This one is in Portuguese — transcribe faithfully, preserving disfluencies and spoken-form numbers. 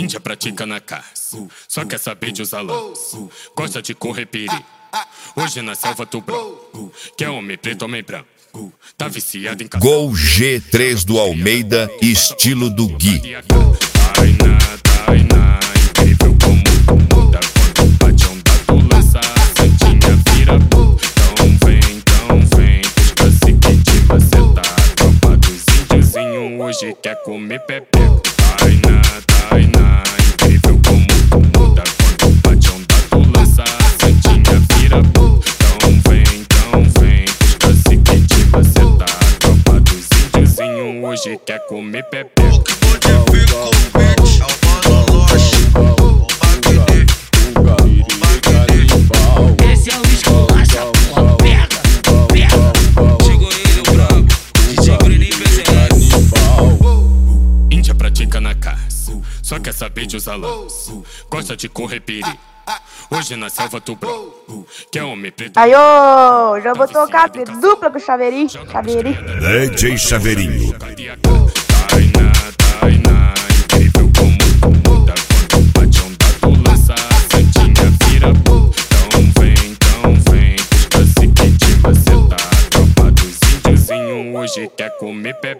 Índia pratica na caça, só quer saber de usar lança. Gosta de correr perigo, hoje na selva tubrão. Quer homem preto, homem branco, tá viciado em caçar. Gol G três do Almeida, estilo do Gui. Tainá, Tainá, incrível como tu muda. Quando bate onda tu lança, a santinha vira. Então vem, então vem, os cacique de maceta. A tropa dos índiozinhos hoje quer comer pepeco. Tainá, Tainá, incrível como tu muda. Quando bate onda tu lança, a santinha vira. Então vem, então vem, os cacique de maceta. A tropa dos índiozinhos hoje quer comer pepeco. Esse é o esculacha, porra, pega, pega. Chegou ele, o brabo, D J Bruninho P C S. Índia pratica na caça, só quer saber de usar lança. Gosta de correr perigo, hoje na selva tubrão. Quer homem preto. Aí, ô, já vou tocar dupla com o Chaveirinho, Chaveirinho. D J Chaveirinho. Tainá, Tainá, incrível como tu muda. Quando bate onda tu lança, a santinha vira. Então vem, então vem, os cacique de maceta. A tropa dos índiozinhos hoje quer comer pepe.